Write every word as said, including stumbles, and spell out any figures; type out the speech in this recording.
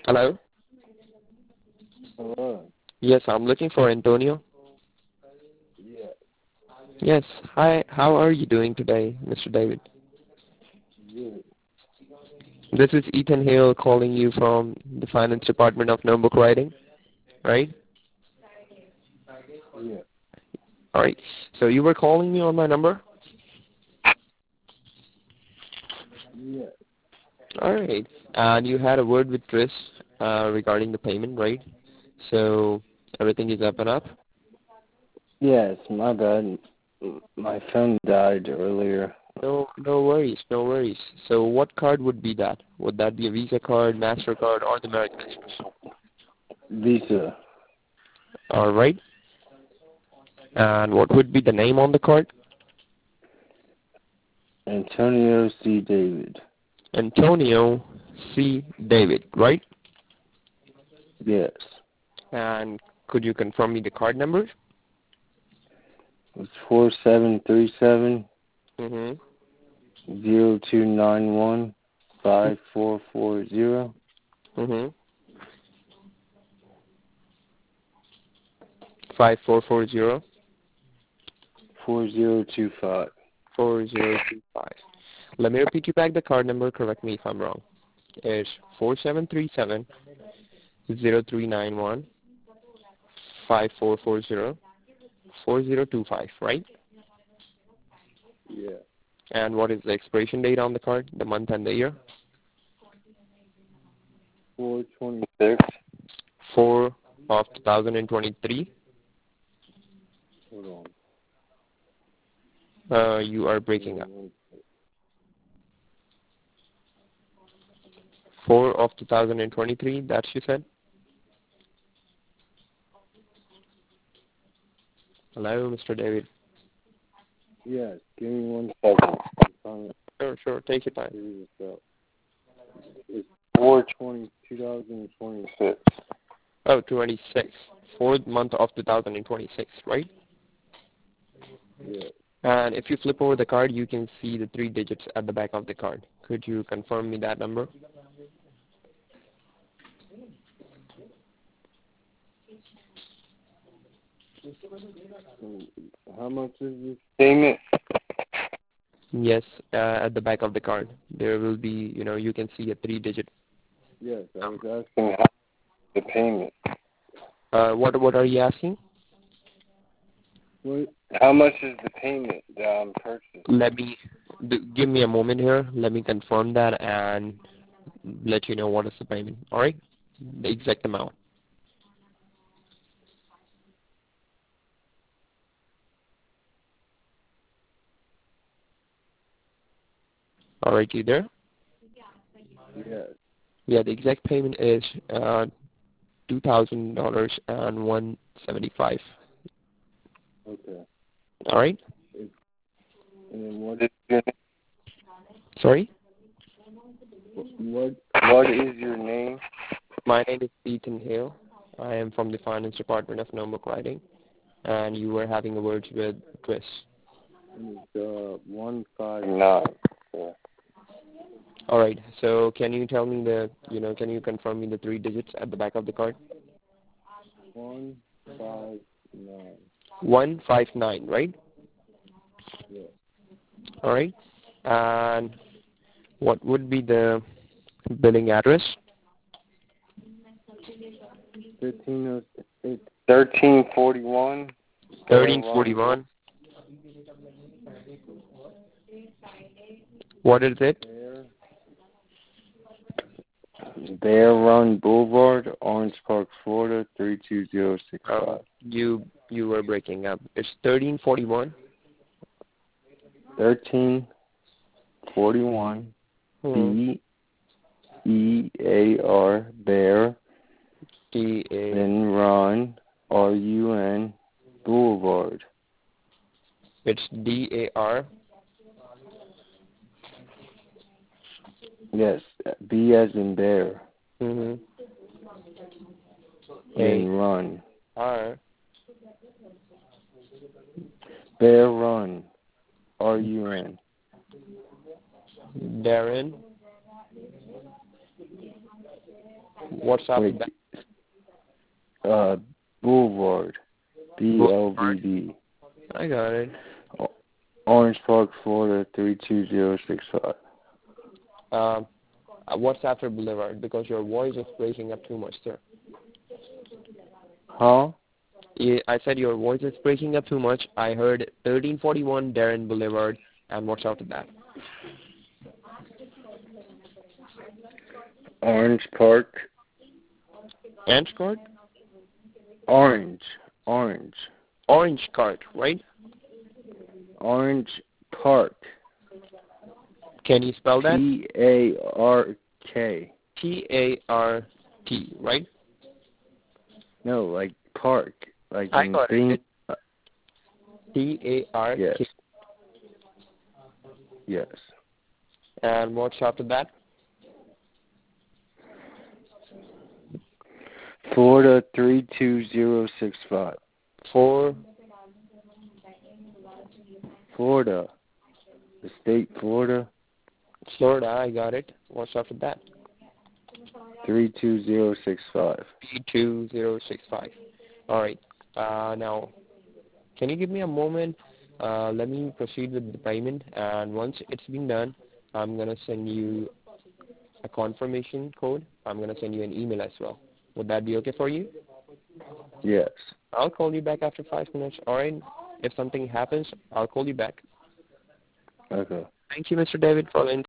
Hello? Hello. Yes, I'm looking for Antonio. Yeah. Yes. Hi, how are you doing today, Mister David? Good. This is Ethan Hale calling you from the Finance Department of Notebook Writing, right? Yeah. Alright. So you were calling me on my number? Yeah. Alright. And you had a word with Chris uh, regarding the payment, right? So everything is up and up? Yes, my bad. M- My phone died earlier. No, no worries, no worries. So what card would be that? Would that be a Visa card, MasterCard, or the American Express? Visa. Alright. And what would be the name on the card? Antonio C. David. Antonio C. David, right? Yes. And could you confirm me the card number? It's four seven three seven Mm-hmm. zero two nine one five four four zero Mm-hmm. Five four four zero four zero two five. four zero two five. Let me repeat you back the card number. Correct me if I'm wrong. It's four seven three seven zero three nine one five four four zero four zero two five, right? Yeah. And what is the expiration date on the card? The month and the year? Four twenty six. Four of two thousand twenty-three. Hold Uh, you are breaking up. on. Four of two thousand twenty-three. That's you said. Hello, Mister David. Yes, give me one second. I'm trying to Sure, sure. Take your time. figure this out. It's four twenty two thousand twenty six. Oh, twenty-six. Fourth month of two thousand twenty-six, right? Yeah. And if you flip over the card, you can see the three digits at the back of the card. Could you confirm me that number? So how much is this payment? Yes, uh, at the back of the card. There will be, you know, you can see a three-digit. Yes, I was asking how the payment. Uh, what what are you asking? What? How much is the payment that I'm purchasing? Let me, d- give me a moment here. Let me confirm that and let you know what is the payment. All right? The exact amount. All right, you there? Yes. Yeah, the exact payment is uh, two thousand dollars and one seventy-five. Okay. All right? It's, and then what is your Sorry? what what is your name? My name is Ethan Hale. I am from the Finance Department of Notebook Writing, and you were having a word with Chris. And it's uh one five nine. Yeah. All right. So can you tell me the, you know, can you confirm me the three digits at the back of the card? One five nine. one five nine, right? Yeah. All right. And what would be the billing address? Fifteen oh it's thirteen forty one. thirteen forty-one. What is it? Bear Bear Run Boulevard, Orange Park, Florida three two zero six Uh, five. you you were breaking up. It's thirteen forty-one. Thirteen forty one. Hmm. B E A R Bear, D A. then Run R U N Boulevard. It's D A R. Yes, B as in bear, Mm-hmm. then A Run. R. Bear Run R U N. Darren. What's after Wait, that? uh, Boulevard. B L V B. I got it. Orange Park, Florida, three two zero six five. Um, uh, what's after Boulevard? Because your voice is breaking up too much, sir. Huh? Yeah, I said your voice is breaking up too much. I heard thirteen forty-one Darren Boulevard, and what's after that? Orange Park. Orange Court? Orange. Orange. Orange Cart, right? Orange Park. Can you spell that? P A R K. P A R T, right? No, like park. Like I in got green. it. P A R K. Yes. Yes. And what's after that? Florida, three two zero six five. Four. Florida. The state Florida. Florida, I got it. What's after that? three two zero six five. P two zero six five. All right. Uh, now, can you give me a moment? Uh, let me proceed with the payment, and once it's been done, I'm going to send you a confirmation code. I'm going to send you an email as well. Would that be okay for you? Yes. I'll call you back after five minutes. All right? If something happens, I'll call you back. Okay. Thank you, Mister David, for the